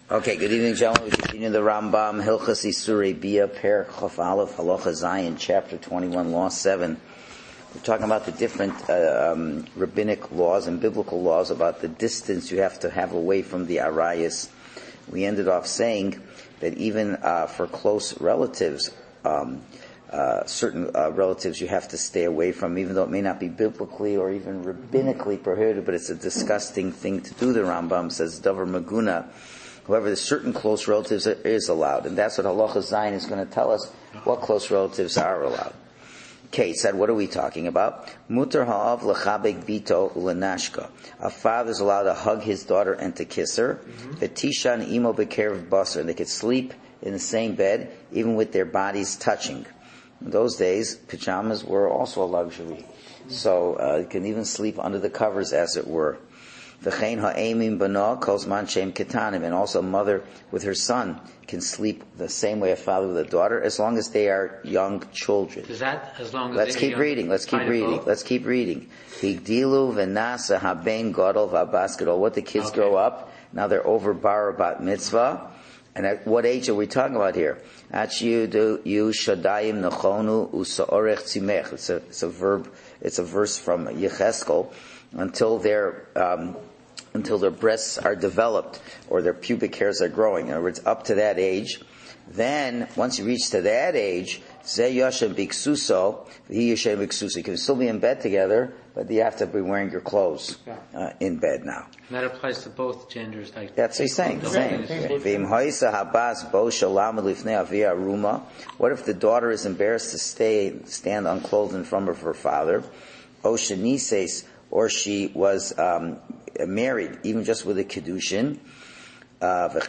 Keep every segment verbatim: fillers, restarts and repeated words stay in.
Okay, good evening, gentlemen. We continue the Rambam, Hilchas Isurei Bia, Perek Chof Aleph, Halacha Zayin, Chapter twenty-one, Law seven. We're talking about the different uh, um, rabbinic laws and biblical laws about the distance you have to have away from the arayas. We ended off saying that even uh, for close relatives, um, uh, certain uh, relatives you have to stay away from, even though it may not be biblically or even rabbinically prohibited, but it's a disgusting thing to do, the Rambam says, Davar Maguna. However, there's certain close relatives that is allowed, and that's what Halacha Zayin is going to tell us, what close relatives are allowed. Kate said, what are we talking about? Mutar ha'av l'chabek bito u'lenashka. A father is allowed to hug his daughter and to kiss her. V'tishan imo bekerev basar. And they could sleep in the same bed, even with their bodies touching. In those days, pajamas were also a luxury. So, uh, you can even sleep under the covers, as it were. V'chein ha'emim b'no kozman shem ketanim. And also a mother with her son can sleep the same way a father with a daughter, as long as they are young children. Is that as long as Let's keep reading. Let's keep reading. Let's keep reading. Higdilu v'nasa haben gadol v'abas gadol. What the kids okay. grow up, now they're over bar bat mitzvah. And at what age are we talking about here? Achiudu yu shadayim nechonu usaorech tzimech. It's a it's a verb. It's a verse from Yecheskel. Until they're um, until their breasts are developed or their pubic hairs are growing. In other words, up to that age. Then, once you reach to that age, Zeh Yashem Biksuso, V'hi Yashem Biksuso. You can still be in bed together, but you have to be wearing your clothes uh, in bed now. And that applies to both genders. Like That's what he's saying. saying. V'im ha'isa habas bo shalam lifnei avia aruma. What if the daughter is embarrassed to stay stand unclothed in front of her father? O shenises, or she was um, married, even just with a kedushin. Uh, or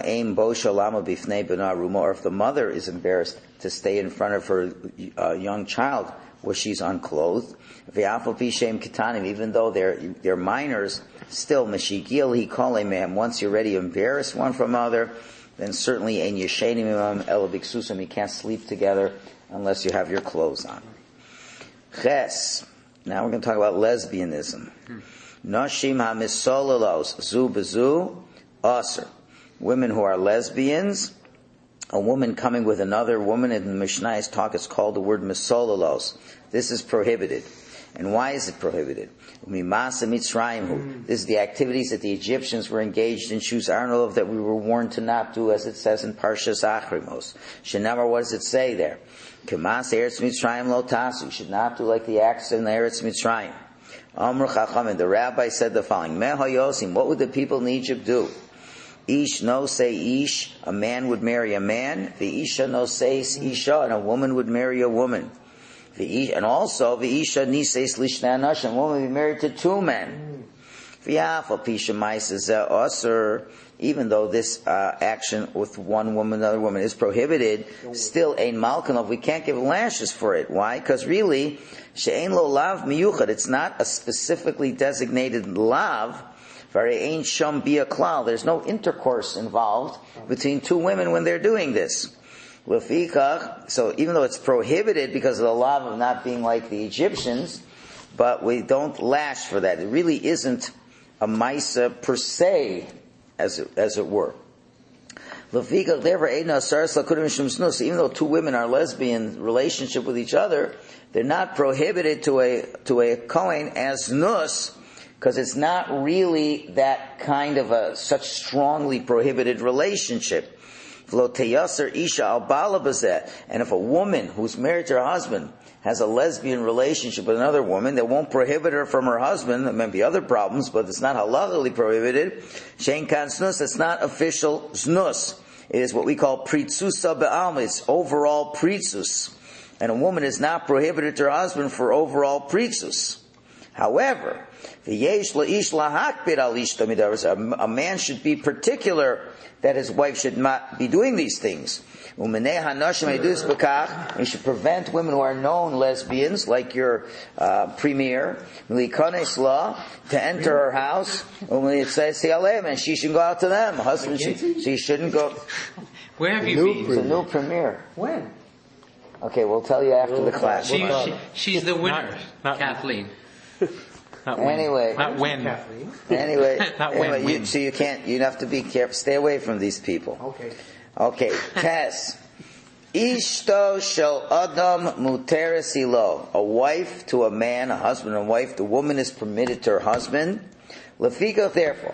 if the mother is embarrassed to stay in front of her uh, young child where she's unclothed, even though they're they're minors, still once you're already embarrassed one from other, then certainly ein yeshenim imam ela biksusam, you can't sleep together unless you have your clothes on. Ches. Now we're going to talk about lesbianism. Nashim ha-misolalos zu bezu aser. Women who are lesbians, a woman coming with another woman, in the Mishnah's talk, it's called the word misolalos. This is prohibited. And why is it prohibited? Umimasa mitzrayim. This is the activities that the Egyptians were engaged in, Shus Arnolov, that we were warned to not do, as it says in Parshas Achrimos. Shenamar, what does it say there? Kemas Eretz Mitzrayim lo tasu. You should not do like the acts in the Eretz Mitzrayim. Amr Chachamim, the rabbi said the following: Me hayosim, what would the people in Egypt do? Ish no say ish, a man would marry a man. The isha no says isha, and a woman would marry a woman. The and also the isha nises lishna nash, and a woman would be married to two men. V'yafal pisha ma'ases aser. Even though this uh, action with one woman, another woman is prohibited, still ein malkanov, we can't give lashes for it. Why? Because really, she'ein lo lav miyuchad, it's not a specifically designated lav. Very ein sham bia klal. There's no intercourse involved between two women when they're doing this. Lefikach, so even though it's prohibited because of the lav of not being like the Egyptians, but we don't lash for that. It really isn't a maisa per se, as it, as it were. Even though two women are lesbian relationship with each other, they're not prohibited to a to a kohen as nus, because it's not really that kind of a such strongly prohibited relationship. And if a woman who's married to her husband has a lesbian relationship with another woman, that won't prohibit her from her husband. There may be other problems, but it's not halachically prohibited. Shein kan znus, it's not official znus. It is what we call pritzusa be'alma. It's overall pritzus. And a woman is not prohibited to her husband for overall pritzus. However, a man should be particular that his wife should not be doing these things. We should prevent women who are known lesbians, like your uh, premier, to enter her house, and she shouldn't go out to them. Husband, she, she shouldn't go. Where have you been? It's a new premier. When? Okay, we'll tell you after the class. She, she, she's the winner, not, not Kathleen. Not when. Anyway. Not when. Anyway. Not anyway, when, you, when. so you can't, you have to be careful. Stay away from these people. Okay. Okay. Tess. Ishto shel adam muteres ilo. A wife to a man, a husband and wife, the woman is permitted to her husband. Lefika, therefore.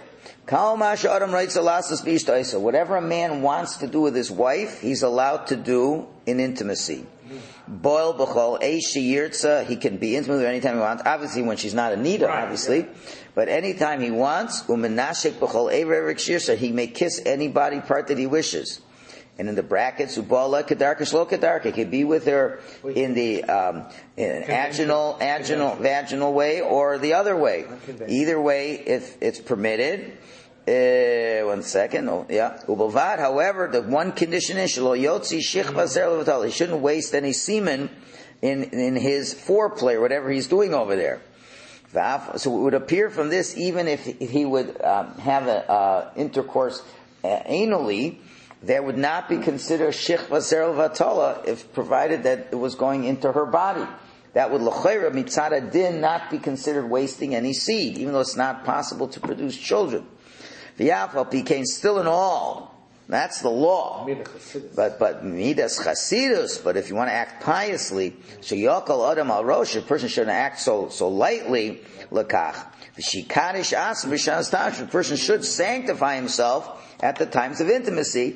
Whatever a man wants to do with his wife, he's allowed to do in intimacy. Boil b'chol eish yirtza, he can be intimate with her anytime he wants. Obviously, when she's not a nida, Right, obviously, yeah. but anytime he wants. Umenashik b'chol ever shirsa, he may kiss any body part that he wishes. And in the brackets, ubala kedarka shlo kedarka, he can be with her in the um, in aginal, aginal, vaginal way or the other way. Either way, if it's permitted. Uh, one second. Oh, yeah. Ubavad, however, the one condition is shelo yotzi shichva zer levatal. He shouldn't waste any semen in in his foreplay or whatever he's doing over there. So it would appear from this, even if he would um, have a uh, intercourse uh, anally, that would not be considered shichva zer levatala if provided that it was going into her body. That would l'chayra mitzad din not be considered wasting any seed, even though it's not possible to produce children. V'yafal became still in all. That's the law. But but midas chasidus. But if you want to act piously, sheyokal adam al rosh, a person shouldn't act so so lightly. Lekach v'shikadish as v'shas tash. A person should sanctify himself at the times of intimacy.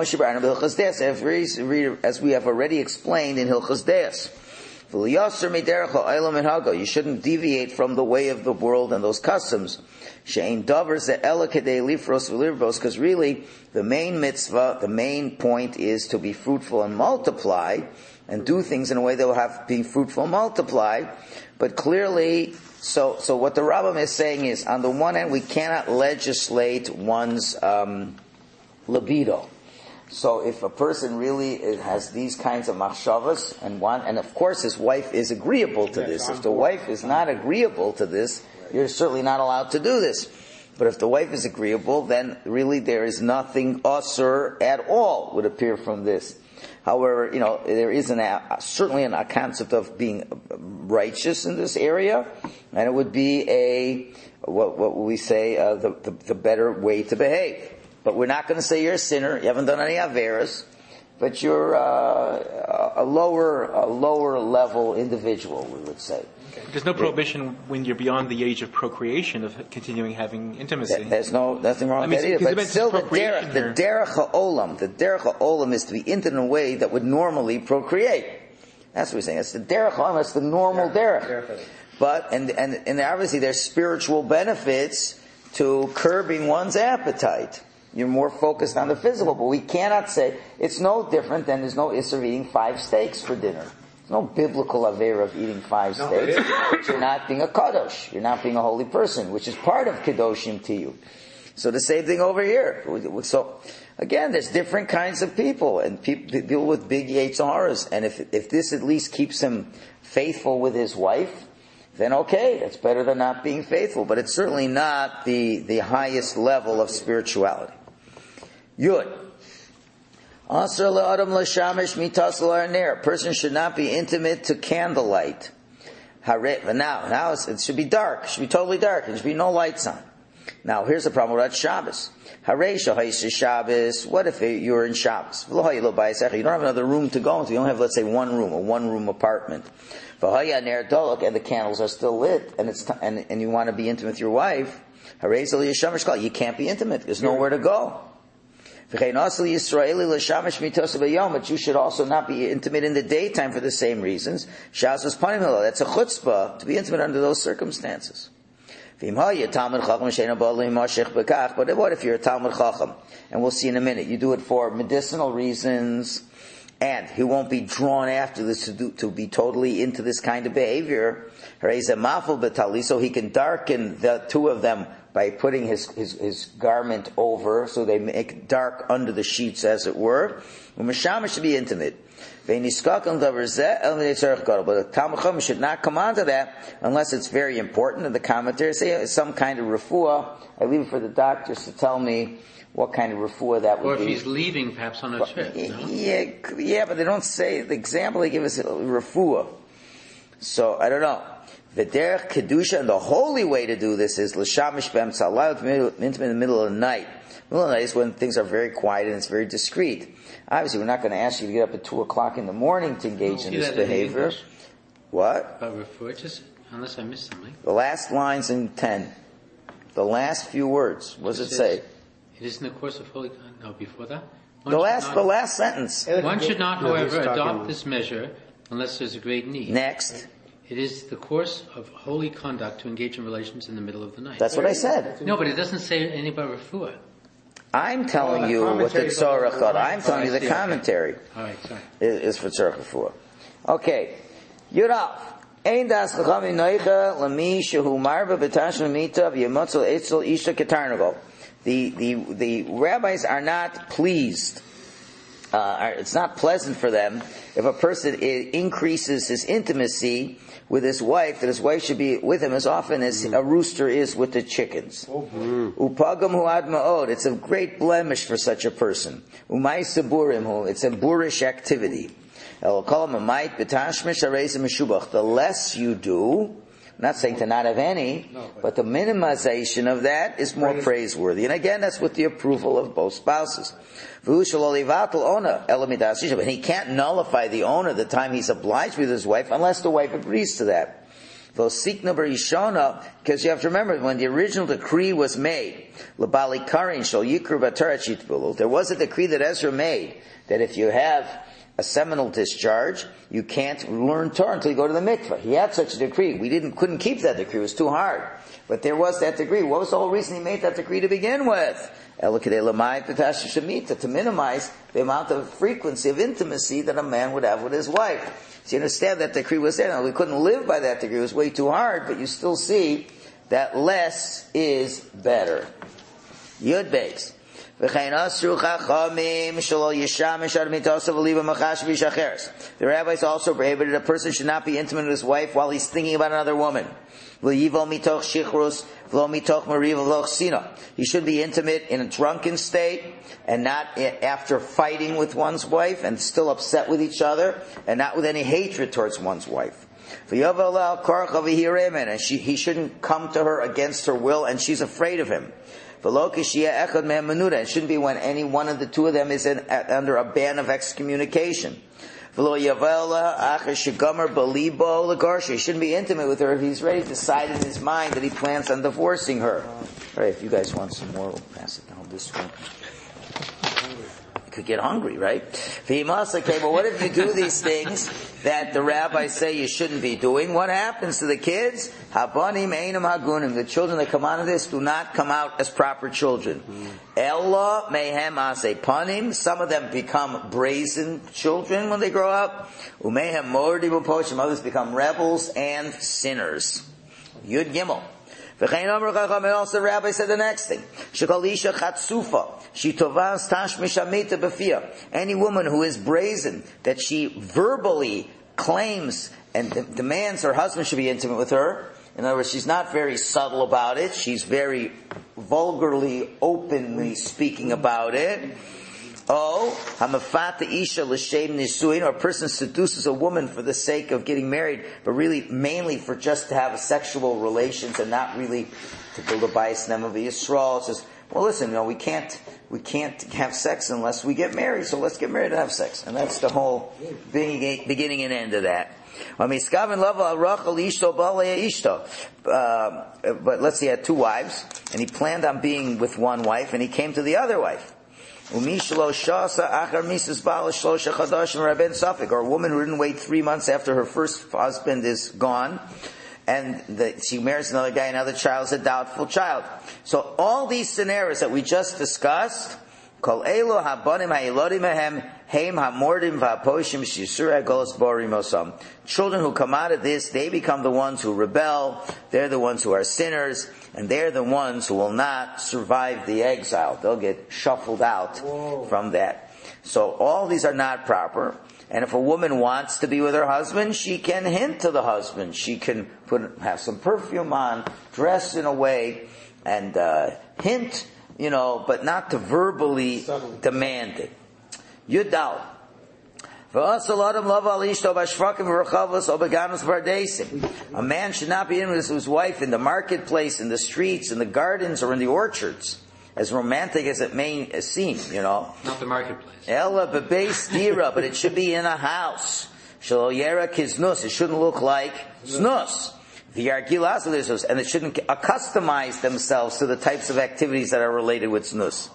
As we have already explained in Hilchos Deis. You shouldn't deviate from the way of the world and those customs. Because really, the main mitzvah, the main point is to be fruitful and multiply, and do things in a way that will have be fruitful and multiply. But clearly, so so what the Rambam is saying is, on the one hand, we cannot legislate one's um, libido. So if a person really has these kinds of machshavas and one, and of course his wife is agreeable to this. If the wife is not agreeable to this, you're certainly not allowed to do this. But if the wife is agreeable, then really there is nothing usur at all would appear from this. However, you know, there is an, a, certainly an, a concept of being righteous in this area, and it would be a, what, what would we say, uh, the, the, the better way to behave. But we're not going to say you're a sinner. You haven't done any averas, but you're uh, a lower, a lower level individual, we would say. Okay. There's no prohibition when you're beyond the age of procreation of continuing having intimacy. There's no nothing wrong I with mean, that either. But still, the derech, the here. derech ha'olam, the derech ha'olam is to be intimate in a way that would normally procreate. That's what we're saying. It's the derech ha'olam. It's the normal derech. But and and and obviously there's spiritual benefits to curbing one's appetite. You're more focused on the physical, but we cannot say, it's no different than there's no issur of eating five steaks for dinner. There's no biblical avera of eating five no, steaks. But you're not being a kadosh. You're not being a holy person, which is part of kedoshim to you. So the same thing over here. So, again, there's different kinds of people, and people deal with big yetzaharas, and if, if this at least keeps him faithful with his wife, then okay, that's better than not being faithful, but it's certainly not the, the highest level of spirituality. Yud. Asr le'adam l'shamish mitas l'arner. A person should not be intimate to candlelight. Hare, now, now it should be dark. It should be totally dark. There should be no lights on. Now, here's the problem with Shabbos. Hare shahayis Shabbos. What if you're in Shabbos? You don't have another room to go into. You don't have, let's say, one room, a one-room apartment. And the candles are still lit, and it's t- and, and you want to be intimate with your wife. You can't be intimate. There's nowhere to go. But you should also not be intimate in the daytime for the same reasons. That's a chutzpah to be intimate under those circumstances. But what if you're a Talmud Chacham? And we'll see in a minute. You do it for medicinal reasons, and he won't be drawn after this to, do, to be totally into this kind of behavior. So he can darken the two of them by putting his, his, his garment over, so they make it dark under the sheets, as it were. Meshama should be intimate. But the Talmud Chacham should not come onto that unless it's very important. And the commentators say it's some kind of refuah. I leave it for the doctors to tell me what kind of refuah that would be. Or if he's leaving, perhaps on a trip. No? Yeah, yeah, but they don't say, the example they give us is refuah. So, I don't know. V'derech kedusha, and the holy way to do this is l'shamish b'emtza halayla, intimate in the middle of the night. The middle of the night is when things are very quiet and it's very discreet. Obviously, we're not going to ask you to get up at two o'clock in the morning to engage oh, in this behavior. What? But refer just unless I missed something. The last lines in ten. The last few words. What does it, it say? It is in the course of holy. No, before that. One the last, not, the last sentence. One should not, however, adopt this measure unless there's a great need. Next. It is the course of holy conduct to engage in relations in the middle of the night. That's what I said. No, but it doesn't say anything about refuah. I'm telling oh, you what the Tzorach thought. I'm telling you the commentary. All right, sorry. Is, is for Tzorach refuah. Okay. Yudal. Ein das chacham noicha lami shehu marba b'tashon mita v'yemotzel etzel isha ketarnago. The the the rabbis are not pleased. Uh, are, it's not pleasant for them if a person increases his intimacy with his wife, that his wife should be with him as often as a rooster is with the chickens. Upagam huad ma'od. It's a great blemish for such a person. Umay saburim. It's a boorish activity. The less you do, I'm not saying to not have any, but the minimization of that is more praiseworthy. And again, that's with the approval of both spouses. And he can't nullify the owner the time he's obliged with his wife unless the wife agrees to that. Because you have to remember, when the original decree was made, there was a decree that Ezra made, that if you have a seminal discharge, you can't learn Torah until you go to the mikveh. He had such a decree. We didn't, couldn't keep that decree. It was too hard. But there was that decree. What was the whole reason he made that decree to begin with? To minimize the amount of frequency of intimacy that a man would have with his wife. So you understand that decree was there. Now, we couldn't live by that decree. It was way too hard, but you still see that less is better. Yud Beis. The rabbis also prohibited a person should not be intimate with his wife while he's thinking about another woman. He should be intimate in a drunken state and not after fighting with one's wife and still upset with each other and not with any hatred towards one's wife. And she, he shouldn't come to her against her will and she's afraid of him. It shouldn't be when any one of the two of them is in, under a ban of excommunication. He shouldn't be intimate with her if he's ready to decide in his mind that he plans on divorcing her. All right, if you guys want some more, we'll pass it down this way. You could get hungry, right? Okay, but what if you do these things that the rabbis say you shouldn't be doing? What happens to the kids? Habanim einam hagunim. The children that come out of this do not come out as proper children. Ella mehem ase panim. Some of them become brazen children when they grow up. Umehem mordi b'poshim. Others become rebels and sinners. Yud Gimel. And also the rabbi said the next thing. Any woman who is brazen, that she verbally claims and de- demands her husband should be intimate with her. In other words, she's not very subtle about it. She's very vulgarly, openly speaking about it. Oh, hamafata isha l'shem nisuin, or a person seduces a woman for the sake of getting married, but really mainly for just to have sexual relations and not really to build a bias nem of Yisrael. It says, well, listen, you know, we can't we can't have sex unless we get married, so let's get married and have sex, and that's the whole beginning and end of that. Uh, but let's say he had two wives, and he planned on being with one wife, and he came to the other wife. Or a woman who didn't wait three months after her first husband is gone, and the, she marries another guy, another child is a doubtful child. So all these scenarios that we just discussed, children who come out of this, they become the ones who rebel, they're the ones who are sinners, and they're the ones who will not survive the exile. They'll get shuffled out Whoa. From that. So all these are not proper. And if a woman wants to be with her husband, she can hint to the husband. She can put have some perfume on, dress in a way, and uh, hint, you know, but not to verbally Subtle. Demand it. Yudal. A man should not be in with his wife in the marketplace, in the streets, in the gardens, or in the orchards. As romantic as it may seem, you know. Not the marketplace. Ella bebeis dira, but it should be in a house. Shelo yera kiznus, it shouldn't look like znus. V'yargil, and it shouldn't accustomize themselves to the types of activities that are related with znus.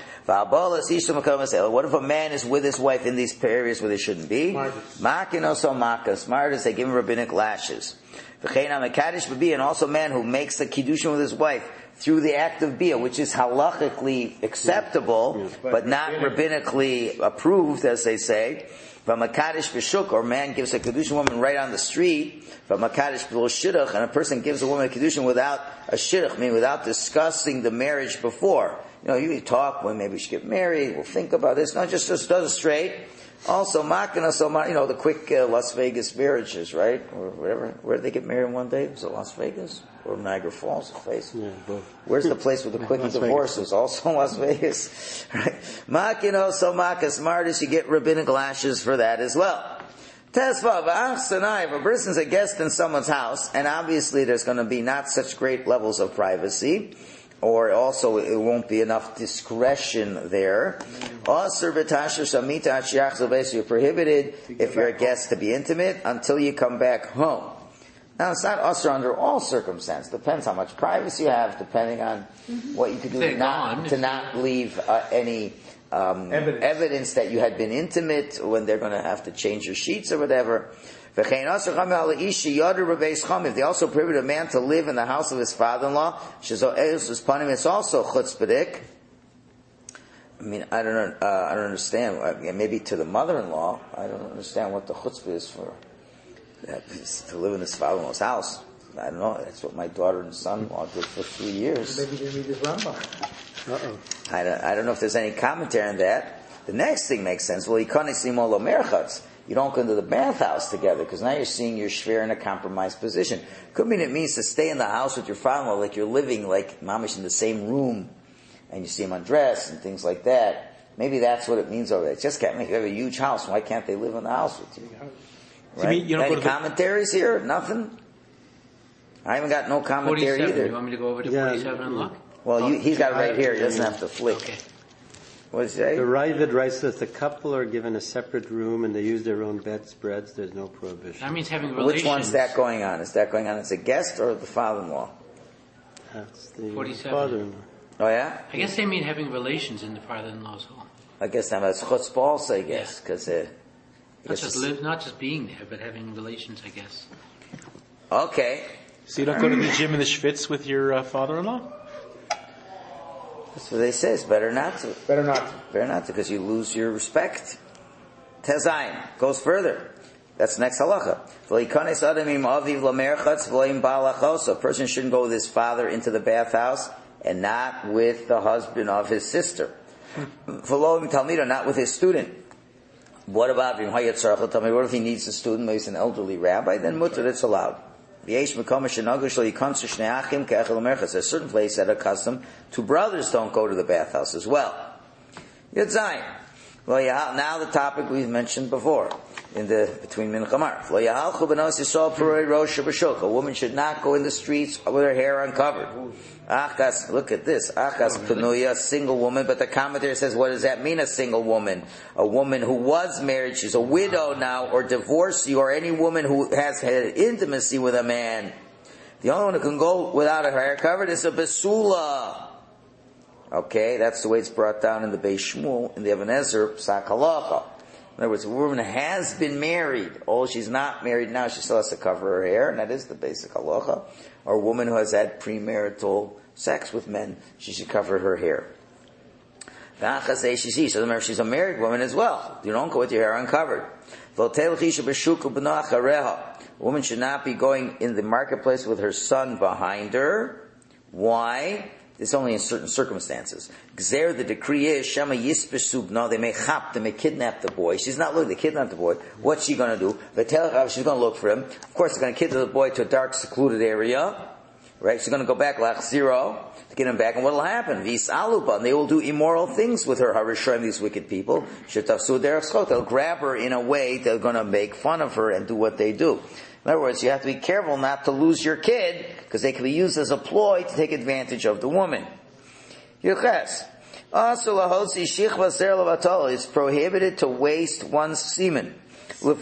What if a man is with his wife in these areas where they shouldn't be? Makinos or makas. Martyrs, they give him rabbinic lashes. And also a man who makes the kiddushin with his wife through the act of bia, which is halachically acceptable, but not rabbinically approved, as they say. From a kaddish b'shuk, or a man gives a kiddushin woman right on the street. From a kaddish b'lo shidduch, and a person gives a woman a kiddushin without a shidduch, meaning without discussing the marriage before. You know, you talk when maybe we should get married, we'll think about this. No, just, just does it straight. Also, makana, so you know, the quick uh, Las Vegas marriages, right? Or whatever. Where did they get married one day? Was it Las Vegas? Or Niagara Falls? Place? Yeah, both. Where's the place with the quick Las divorces? Vegas. Also Las Vegas. Right? Makino, so makas, martis, you get rabbinic lashes for that as well. Tesva, if a person's a guest in someone's house, and obviously there's going to be not such great levels of privacy, or also it won't be enough discretion there. You're prohibited if you're a guest to be intimate until you come back home. Now it's not usher under all circumstances. Depends how much privacy you have, depending on what you could do to not, to not leave uh, any um, evidence. evidence that you had been intimate when they're going to have to change your sheets or whatever. If they also prohibit a man to live in the house of his father-in-law, it's also chutzpahdik. I mean, I don't, uh, I don't understand. Maybe to the mother-in-law, I don't understand what the chutzpah is for. To live in his father-in-law's house. I don't know. That's what my daughter and son-in-law did for three years. Maybe they read his Rambam. Uh-oh. I don't, I don't know if there's any commentary on that. The next thing makes sense. Well, you don't go into the bathhouse together, because now you're seeing your shver in a compromised position. Could mean it means to stay in the house with your father-in-law like you're living like mamish in the same room, and you see him undressed and things like that. Maybe that's what it means over there. It just can't make, you have a huge house. Why can't they live in the house with you? Right? So you mean you don't Any go to commentaries the... here? Nothing? I haven't got no commentary either. You want me to go over to yeah. forty-seven and look? Well, you, he's got it right here. He doesn't have to flick. Okay. What does it say? The Ravid writes that the couple are given a separate room and they use their own bedspreads. There's no prohibition. That means having relations. Which one's that going on? Is that going on as a guest or the father-in-law? That's the forty-seven. father-in-law. Oh yeah? I guess they mean having relations in the father-in-law's home. I guess now that's chutzpah also, I guess, because uh, Not just live, not just being there, but having relations, I guess. Okay. So you don't go to the gym in the Schwitz with your uh, father-in-law? That's what they say. It's better not to. Better not to. Better not to, because you lose your respect. Tezayin goes further. That's next halacha. So a person shouldn't go with his father into the bathhouse and not with the husband of his sister. Not with his student. What about what if he needs a student? Maybe he's an elderly rabbi. Then mutter, it's allowed. There's a certain place that are accustomed to brothers don't go to the bathhouse as well. Yadzayin. Well, yeah, now the topic we've mentioned before in the between Min Chamar. A woman should not go in the streets with her hair uncovered. Achas, look at this. Achas Penuya, single woman. But the commentator says, what does that mean, a single woman? A woman who was married, she's a widow now, or divorcee, or any woman who has had intimacy with a man. The only one who can go without her hair covered is a Besula. Okay, that's the way it's brought down in the Beis Shmuel, in the Even Ezer, Psak Halacha. In other words, a woman has been married. Oh, she's not married now, she still has to cover her hair, and that is the basic halacha. Or a woman who has had premarital sex with men, she should cover her hair. So remember, she's a married woman as well. You don't go with your hair uncovered. A woman should not be going in the marketplace with her son behind her. Why? It's only in certain circumstances. Gzer, the decree is, Shema Yispesub, no, they may chap, they may kidnap the boy. She's not looking to kidnap the boy. What's she gonna do? She's gonna look for him. Of course, they're gonna kidnap the boy to a dark, secluded area. Right? She's going to go back like zero to get him back, and what will happen? V'yisaluba, and they will do immoral things with her. Harishayim, these wicked people. Shetafsu derech schot. They'll grab her in a way they're going to make fun of her and do what they do. In other words, you have to be careful not to lose your kid, because they can be used as a ploy to take advantage of the woman. Yuches. It's prohibited to waste one's semen. One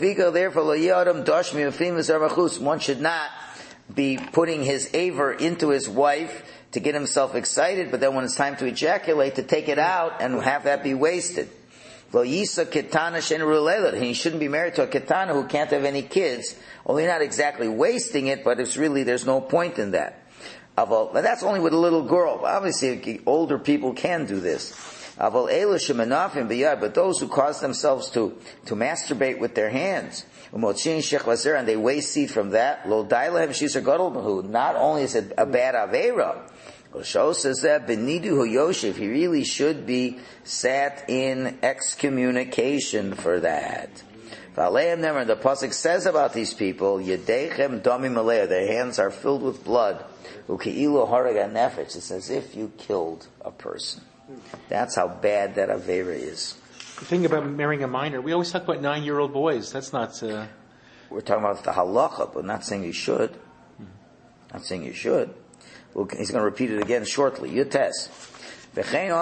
should not be putting his aver into his wife to get himself excited, but then when it's time to ejaculate, to take it out and have that be wasted. He shouldn't be married to a ketana who can't have any kids. Only not exactly wasting it, but it's really, there's no point in that. But that's only with a little girl. Obviously, older people can do this. But those who cause themselves to, to masturbate with their hands, and they waste seed from that, not only is it a bad avera, says that he really should be sat in excommunication for that. The pasuk says about these people, their hands are filled with blood. It's as if you killed a person. That's how bad that avera is. The thing about marrying a minor, we always talk about nine-year-old boys. That's not... Uh... We're talking about the halacha, but not saying you should. Mm-hmm. Not saying you should. Well, he's going to repeat it again shortly. Yutes. A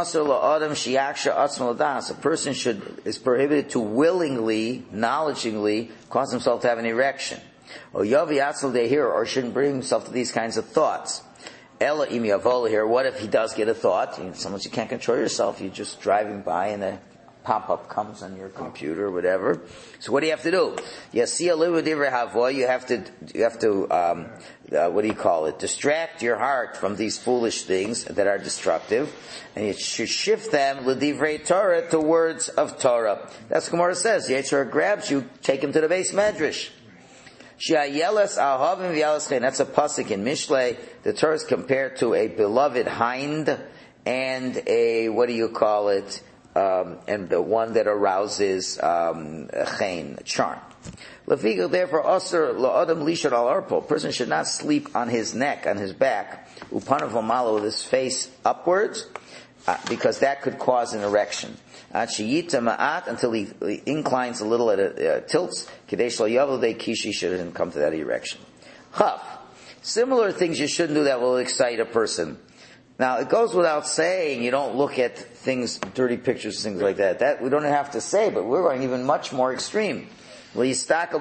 person should is prohibited to willingly, knowledgeably cause himself to have an erection. Or or shouldn't bring himself to these kinds of thoughts. Ella im yavol here. What if he does get a thought? You know, sometimes you can't control yourself. You're just driving by and a pop-up comes on your computer or whatever. So what do you have to do? You see a little bit You have to, you have to, um, uh, what do you call it? Distract your heart from these foolish things that are destructive, and you should shift them l'divrei Torah to words of Torah. That's what Gemara says. The Yetzer Hara grabs you, take him to the base medrash. That's a pasuk in Mishlei. The Torah is compared to a beloved hind and a, what do you call it, um, and the one that arouses um, a chain, a charm. Lefigo, therefore, asur la'adam lishad al arpo. A person should not sleep on his neck, on his back, upanav v'malo, with his face upwards, uh, because that could cause an erection. Until he, he inclines a little, at a, uh, tilts, Kadesh lo yavlei kishi, shouldn't come to that erection. Chaf. Similar things you shouldn't do that will excite a person. Now, it goes without saying, you don't look at things, dirty pictures, things like that. That we don't have to say, but we're going even much more extreme. You shouldn't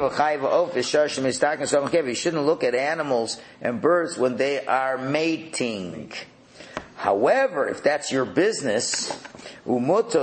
look at animals and birds when they are mating. However, if that's your business, but what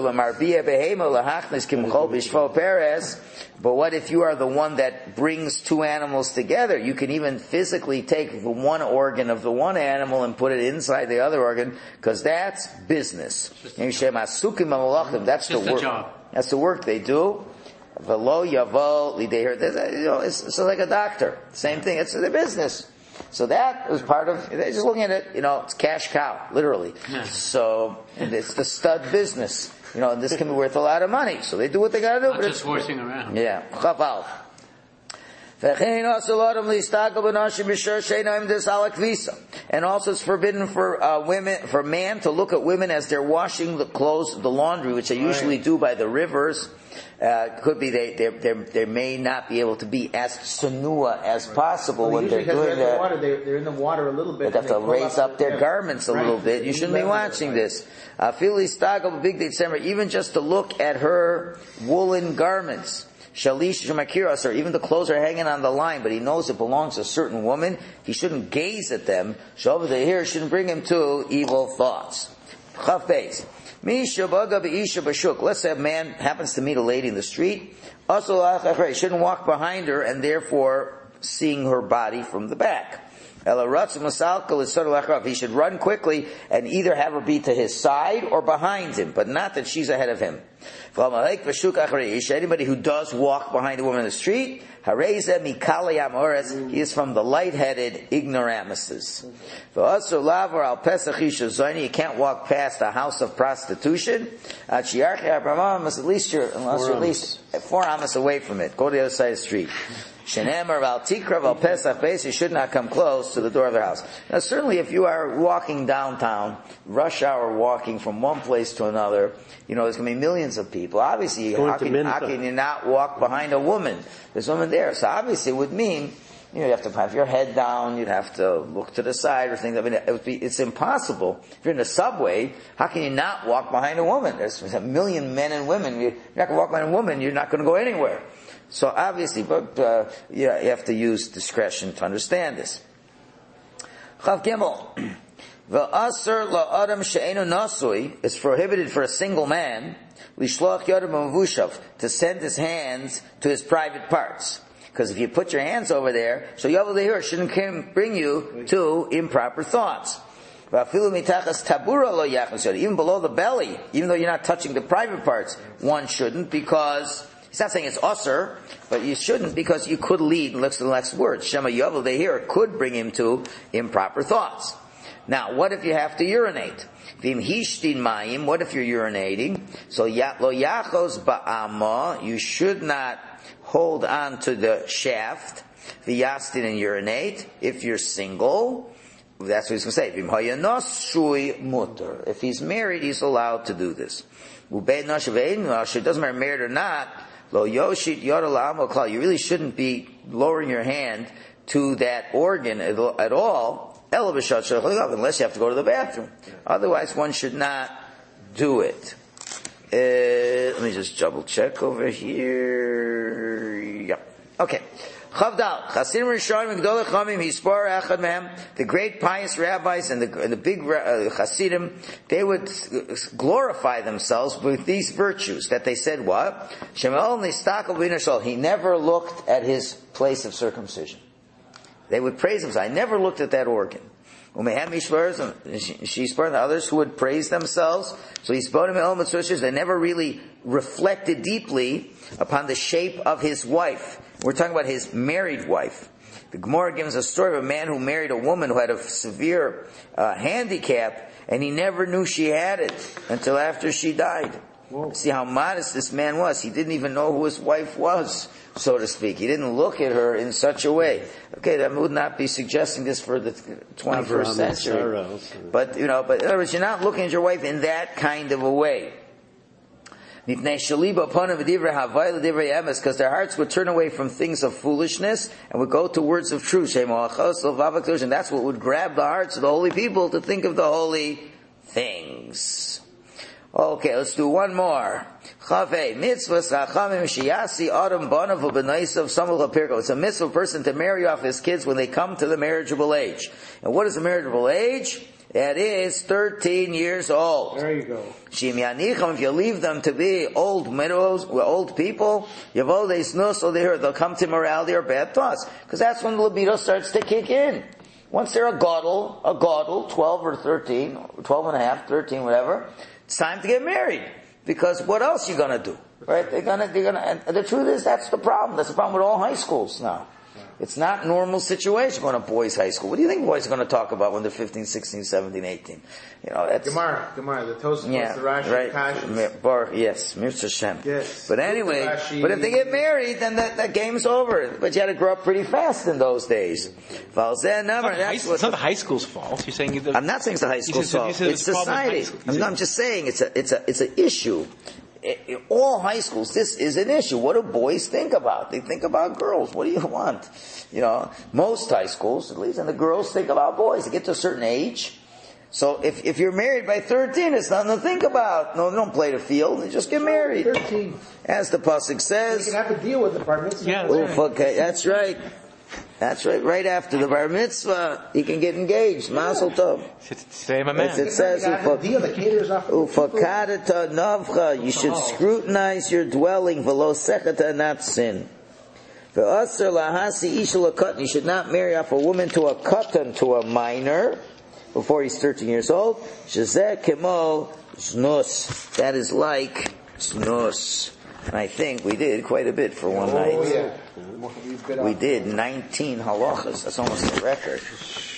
if you are the one that brings two animals together? You can even physically take the one organ of the one animal and put it inside the other organ, because that's business. That's the work. Job. That's the work they do. V'lo yavo lidei her. You know, it's, it's like a doctor. Same thing. It's their business. So that was part of, they're just looking at it, you know, it's cash cow, literally. Yeah. So, and it's the stud business. You know, and this can be worth a lot of money. So they do what they gotta do. Not just horsing around. Yeah. Chaval. And also it's forbidden for uh, women, for man to look at women as they're washing the clothes, the laundry, which they usually right. do by the rivers. Uh, could be they, they, they, they may not be able to be as sanua as possible well, when they're doing that. The water, they, they're in the water a little bit. They have to raise up, up their, their garments a right. little bit. You shouldn't be watching this. Uh, even just to look at her woolen garments. Shalish Shemakiras, or even the clothes are hanging on the line, but he knows it belongs to a certain woman. He shouldn't gaze at them. Shavah here shouldn't bring him to evil thoughts. Chaf Beis. Let's say a man happens to meet a lady in the street. He shouldn't walk behind her and therefore seeing her body from the back. He should run quickly and either have her be to his side or behind him, but not that she's ahead of him. Anybody who does walk behind a woman in the street, he is from the light-headed ignoramuses. You can't walk past a house of prostitution. Unless you're at least four amas away from it. Go to the other side of the street. Shenemar val tikra val pesach beis, you should not come close to the door of their house. Now certainly if you are walking downtown, rush hour walking from one place to another, you know, there's going to be millions of people. Obviously, how can, how can you not walk behind a woman? There's a woman there. So obviously it would mean, you know, you have to have your head down, you'd have to look to the side or things. I mean, it would be, it's impossible. If you're in a subway, how can you not walk behind a woman? There's a million men and women. You're not going to walk behind a woman, you're not going to go anywhere. So obviously, but, uh, yeah, you have to use discretion to understand this. Chav Gimel. V'asar la'adam she'enu nasui, it's prohibited for a single man, lishloach yadam mavushav, to send his hands to his private parts. Because if you put your hands over there, so Yavel Dehir shouldn't bring you to improper thoughts. Even below the belly, even though you're not touching the private parts, one shouldn't, because he's not saying it's usher, but you shouldn't because you could lead, and looks to the next word. Shema Yavel Dehir could bring him to improper thoughts. Now, what if you have to urinate? Vim hishtin mayim, what if you're urinating? So lo yachos ba'ama, you should not hold on to the shaft, v'yastin, and urinate. If you're single, that's what he's going to say. Vim hayanoshui mutter. If he's married, he's allowed to do this. Ubeid nashavein, it doesn't matter married or not, lo yoshit yodalam klal, you really shouldn't be lowering your hand to that organ at all, unless you have to go to the bathroom. Otherwise, one should not do it. Uh, let me just double check over here. Yeah. Okay. Chavdal. Chasidim Rishonim Gdolei Chamim Hispar Echad Mehem. The great pious rabbis and the, and the big uh, Chasidim, they would glorify themselves with these virtues. That they said what? Shemel Nistakel B'Nashol. He never looked at his place of circumcision. They would praise themselves. I never looked at that organ. Umehem Ishvars and Shishbar and others who would praise themselves. So he's bonim element sources. They never really reflected deeply upon the shape of his wife. We're talking about his married wife. The Gemara gives a story of a man who married a woman who had a severe uh, handicap, and he never knew she had it until after she died. Whoa. See how modest this man was. He didn't even know who his wife was, so to speak. He didn't look at her in such a way. Okay, that would not be suggesting this for the twenty-first century. But, you know, but in other words, you're not looking at your wife in that kind of a way. Because their hearts would turn away from things of foolishness and would go to words of truth. And that's what would grab the hearts of the holy people to think of the holy things. Okay, let's do one more. Chafei, mitzvahs rachamim shiyasi adam banav u'benaisav samul ha'pirko. It's a mitzvah person to marry off his kids when they come to the marriageable age. And what is the marriageable age? It is thirteen years old. There you go. Shim yanicham, if you leave them to be old widows, old people, yavo they snus, so they hear they'll come to morality or bad thoughts. Because that's when the libido starts to kick in. Once they're a godel, a godel, twelve or thirteen, twelve and a half, thirteen, whatever, it's time to get married. Because what else are you gonna do? Right? They're gonna, they're gonna, and the truth is that's the problem. That's the problem with all high schools now. It's not normal situation going to boys' high school. What do you think boys are going to talk about when they're fifteen, sixteen, seventeen, eighteen? You know, that's... Gemara, Gemara, the Tosafos, yeah, the Rashi, right. the Kashas. Bar, yes, Mitzvah Shem. Yes. But anyway, Rashi, but if they get married, then that, that game's over. But you had to grow up pretty fast in those days. It's not, high, it's not the high school's fault. You're saying the, I'm not saying it's the high school's said, fault. It's society. I'm, I'm just saying it's a, it's a, it's an issue. It, it, all high schools, this is an issue. What do boys think about? They think about girls. What do you want? You know, most high schools, at least, and the girls think about boys. They get to a certain age. So if, if you're married by thirteen, it's nothing to think about. No, they don't play the field. They just get married. thirteen. As the pasuk says. You can have to deal with the bar mitzvah. Yeah, Oof, okay, that's right. That's right. Right after the bar mitzvah, he can get engaged. Mazel tov. Say I'm a man. As it says, ufakadata navcha, you should scrutinize your dwelling, velo sechata, not sin. Ve'asr lahasi isha lakatan, you should not marry off a woman to a katan, to a minor, before he's thirteen years old. Shezeh kemo znus, that is like znus. And I think we did quite a bit for one oh, night. Yeah. We did nineteen halachas. That's almost a record.